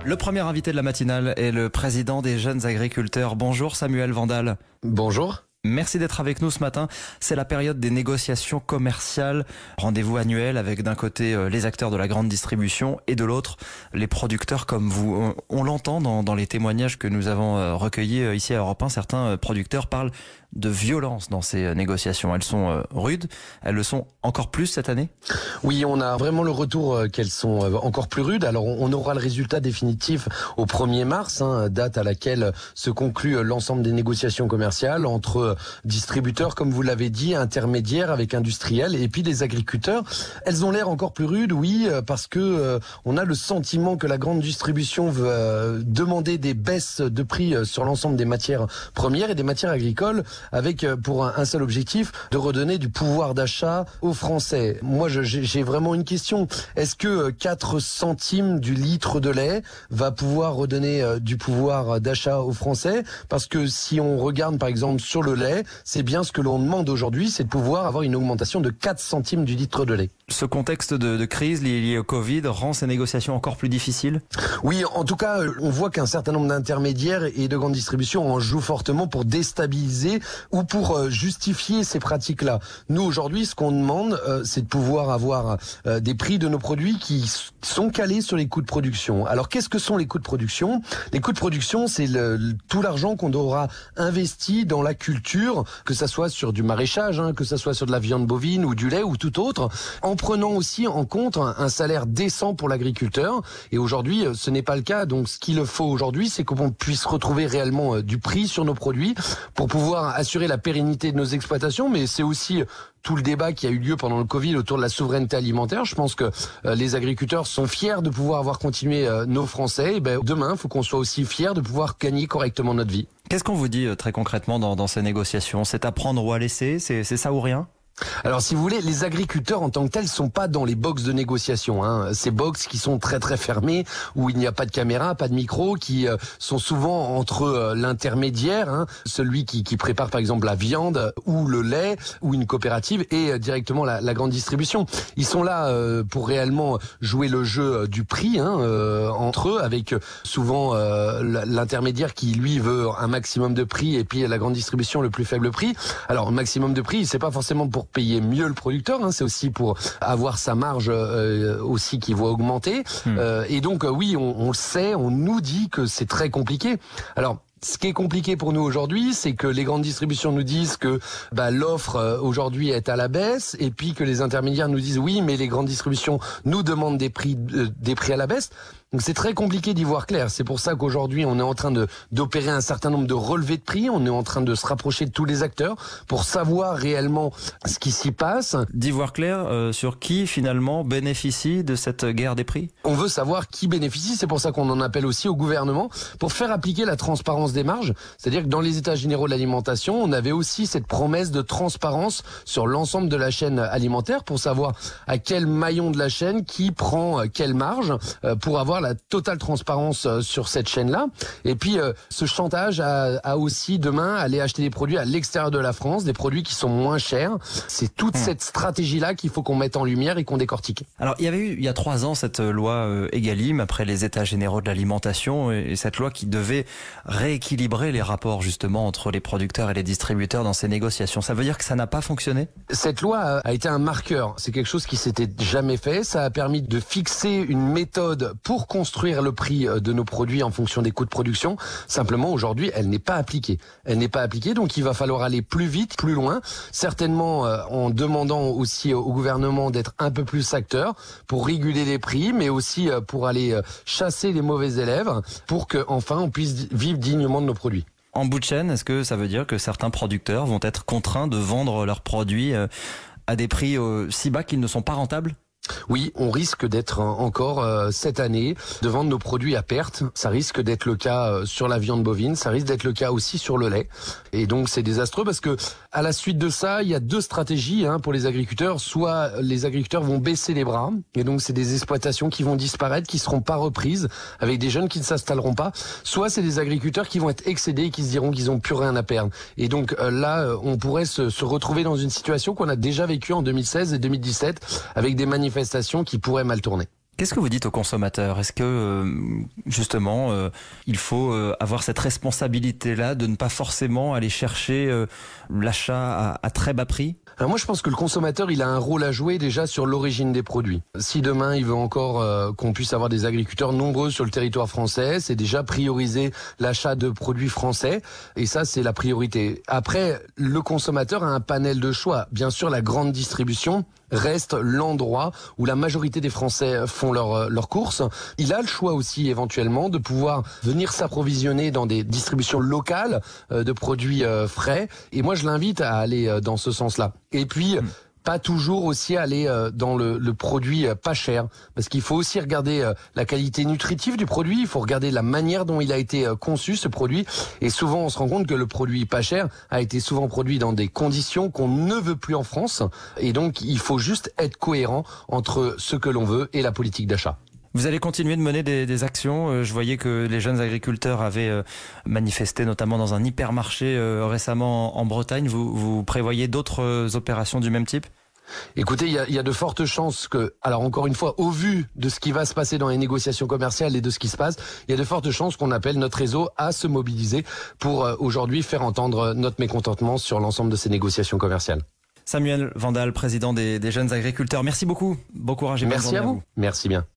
Le premier invité de la matinale est le président des jeunes agriculteurs. Bonjour Samuel Vandal. Bonjour. Merci d'être avec nous ce matin. C'est la période des négociations commerciales. Rendez-vous annuel avec d'un côté les acteurs de la grande distribution et de l'autre les producteurs comme vous. On l'entend dans les témoignages que nous avons recueillis ici à Europe 1. Certains producteurs parlent de violence dans ces négociations. Elles sont rudes. Elles le sont encore plus cette année? Oui, on a vraiment le retour qu'elles sont encore plus rudes. Alors on aura le résultat définitif au 1er mars, date à laquelle se conclut l'ensemble des négociations commerciales entre distributeurs, comme vous l'avez dit, intermédiaires avec industriels et puis des agriculteurs. Elles ont l'air encore plus rudes, oui, parce que on a le sentiment que la grande distribution veut demander des baisses de prix sur l'ensemble des matières premières et des matières agricoles, avec pour un seul objectif, de redonner du pouvoir d'achat aux Français. Moi, j'ai vraiment une question. Est-ce que 4 centimes du litre de lait va pouvoir redonner du pouvoir d'achat aux Français? Parce que si on regarde par exemple sur le lait, c'est bien ce que l'on demande aujourd'hui, c'est de pouvoir avoir une augmentation de 4 centimes du litre de lait. Ce contexte de crise lié au Covid rend ces négociations encore plus difficiles? Oui, en tout cas, on voit qu'un certain nombre d'intermédiaires et de grandes distributions en jouent fortement pour déstabiliser ou pour justifier ces pratiques-là. Nous, aujourd'hui, ce qu'on demande, c'est de pouvoir avoir des prix de nos produits qui sont calés sur les coûts de production. Alors, qu'est-ce que sont les coûts de production? Les coûts de production, c'est tout l'argent qu'on aura investi dans la culture, que ça soit sur du maraîchage, que ça soit sur de la viande bovine ou du lait ou tout autre, en prenant aussi en compte un salaire décent pour l'agriculteur. Et aujourd'hui, ce n'est pas le cas. Donc, ce qu'il faut aujourd'hui, c'est qu'on puisse retrouver réellement du prix sur nos produits pour pouvoir assurer la pérennité de nos exploitations. Mais c'est aussi tout le débat qui a eu lieu pendant le Covid autour de la souveraineté alimentaire. Je pense que les agriculteurs sont fiers de pouvoir avoir continué nos Français. Et demain, il faut qu'on soit aussi fiers de pouvoir gagner correctement notre vie. Qu'est-ce qu'on vous dit très concrètement dans ces négociations? C'est à prendre ou à laisser? C'est ça ou rien? Alors, si vous voulez, les agriculteurs en tant que tels sont pas dans les box de négociation. Ces box qui sont très très fermées, où il n'y a pas de caméra, pas de micro, qui sont souvent entre l'intermédiaire, celui qui prépare par exemple la viande ou le lait ou une coopérative et directement la grande distribution. Ils sont là pour réellement jouer le jeu du prix entre eux, avec souvent l'intermédiaire qui lui veut un maximum de prix et puis la grande distribution le plus faible prix. Alors, maximum de prix, c'est pas forcément pour payer mieux le producteur, c'est aussi pour avoir sa marge aussi qui va augmenter. Et donc oui, on le sait, on nous dit que c'est très compliqué. Alors, ce qui est compliqué pour nous aujourd'hui, c'est que les grandes distributions nous disent que l'offre aujourd'hui est à la baisse, et puis que les intermédiaires nous disent oui, mais les grandes distributions nous demandent des prix à la baisse. Donc c'est très compliqué d'y voir clair. C'est pour ça qu'aujourd'hui on est en train d'opérer un certain nombre de relevés de prix. On est en train de se rapprocher de tous les acteurs pour savoir réellement ce qui s'y passe. D'y voir clair sur qui finalement bénéficie de cette guerre des prix? On veut savoir qui bénéficie. C'est pour ça qu'on en appelle aussi au gouvernement pour faire appliquer la transparence des marges. C'est-à-dire que dans les états généraux de l'alimentation, on avait aussi cette promesse de transparence sur l'ensemble de la chaîne alimentaire pour savoir à quel maillon de la chaîne qui prend quelle marge pour avoir la totale transparence sur cette chaîne-là. Et puis, ce chantage a aussi demain aller acheter des produits à l'extérieur de la France, des produits qui sont moins chers. C'est toute cette stratégie-là qu'il faut qu'on mette en lumière et qu'on décortique. Alors, il y avait eu, il y a 3 ans, cette loi Egalim, après les états généraux de l'alimentation, et cette loi qui devait rééquilibrer les rapports, justement, entre les producteurs et les distributeurs dans ces négociations. Ça veut dire que ça n'a pas fonctionné? Cette loi a été un marqueur. C'est quelque chose qui s'était jamais fait. Ça a permis de fixer une méthode pour construire le prix de nos produits en fonction des coûts de production. Simplement, aujourd'hui, elle n'est pas appliquée. Elle n'est pas appliquée, donc il va falloir aller plus vite, plus loin, certainement en demandant aussi au gouvernement d'être un peu plus acteur pour réguler les prix, mais aussi pour aller chasser les mauvais élèves pour qu'enfin on puisse vivre dignement de nos produits. En bout de chaîne, est-ce que ça veut dire que certains producteurs vont être contraints de vendre leurs produits à des prix si bas qu'ils ne sont pas rentables? Oui, on risque d'être encore cette année de vendre nos produits à perte. Ça risque d'être le cas sur la viande bovine, ça risque d'être le cas aussi sur le lait. Et donc c'est désastreux parce que à la suite de ça, il y a 2 stratégies pour les agriculteurs. Soit les agriculteurs vont baisser les bras, et donc c'est des exploitations qui vont disparaître, qui seront pas reprises, avec des jeunes qui ne s'installeront pas. Soit c'est des agriculteurs qui vont être excédés et qui se diront qu'ils ont plus rien à perdre. Et donc là, on pourrait se retrouver dans une situation qu'on a déjà vécue en 2016 et 2017 avec des manifestations qui pourraient mal tourner. Qu'est-ce que vous dites aux consommateurs? Est-ce que justement il faut avoir cette responsabilité-là de ne pas forcément aller chercher l'achat à très bas prix? Alors moi je pense que le consommateur il a un rôle à jouer déjà sur l'origine des produits. Si demain il veut encore qu'on puisse avoir des agriculteurs nombreux sur le territoire français, c'est déjà prioriser l'achat de produits français et ça c'est la priorité. Après le consommateur a un panel de choix. Bien sûr la grande distribution reste l'endroit où la majorité des Français font leurs courses. Il a le choix aussi éventuellement de pouvoir venir s'approvisionner dans des distributions locales de produits frais. Et moi je l'invite à aller dans ce sens-là. Et puis pas toujours aussi aller dans le produit pas cher, parce qu'il faut aussi regarder la qualité nutritive du produit, il faut regarder la manière dont il a été conçu ce produit, et souvent on se rend compte que le produit pas cher a été souvent produit dans des conditions qu'on ne veut plus en France, et donc il faut juste être cohérent entre ce que l'on veut et la politique d'achat. Vous allez continuer de mener des actions. Je voyais que les jeunes agriculteurs avaient manifesté notamment dans un hypermarché récemment en Bretagne. Vous prévoyez d'autres opérations du même type ? Écoutez, il y a de fortes chances que, alors encore une fois, au vu de ce qui va se passer dans les négociations commerciales et de ce qui se passe, il y a de fortes chances qu'on appelle notre réseau à se mobiliser pour aujourd'hui faire entendre notre mécontentement sur l'ensemble de ces négociations commerciales. Samuel Vandal, président des jeunes agriculteurs. Merci beaucoup. Bon courage et bonne journée à vous. Merci bien.